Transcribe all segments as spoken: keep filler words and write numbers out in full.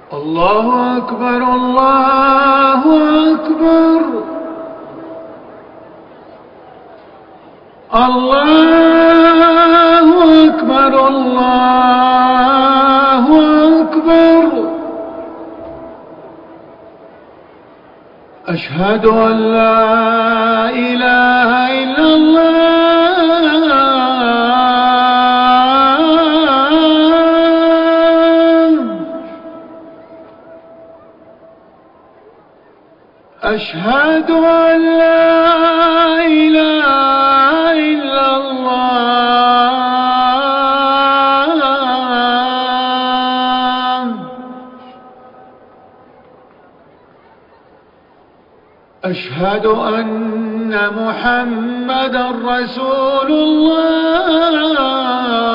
الله أكبر الله أكبر الله أكبر الله أكبر أشهد أن لا إله إلا الله أشهد أن لا إله إلا الله أشهد أن محمدا رسول الله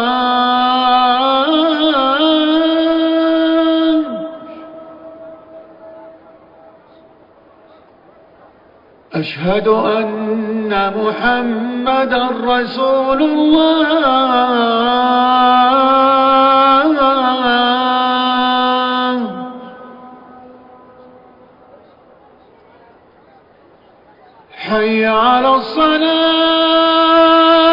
أشهد أن محمدا رسول الله حي على الصلاة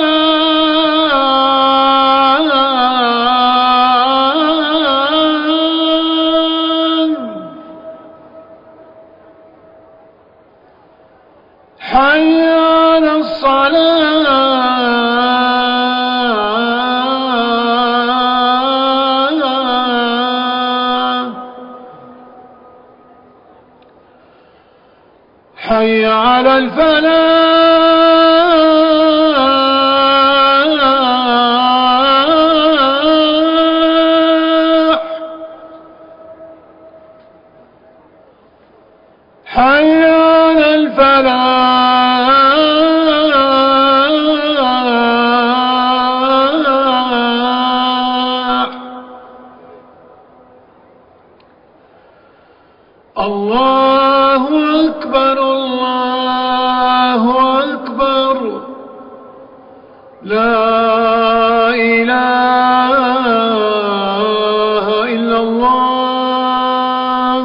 حي على الصلاة حي على الفلاح حي على الفلاح الله أكبر الله أكبر لا إله إلا الله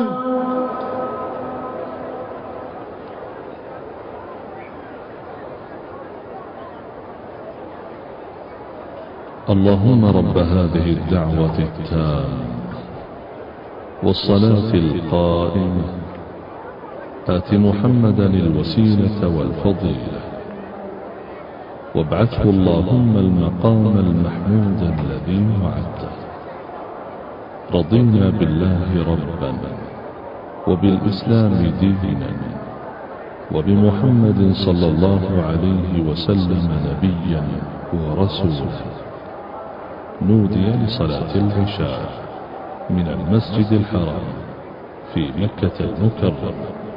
اللهم رب هذه الدعوة التامة والصلاة القائمة آت محمدا الوسيلة والفضيلة وابعثه اللهم المقام المحمود الذي وعدته. رضينا بالله ربا وبالإسلام دينا وبمحمد صلى الله عليه وسلم نبيا ورسولا. نودي لصلاة العشاء من المسجد الحرام في مكة المكرمة.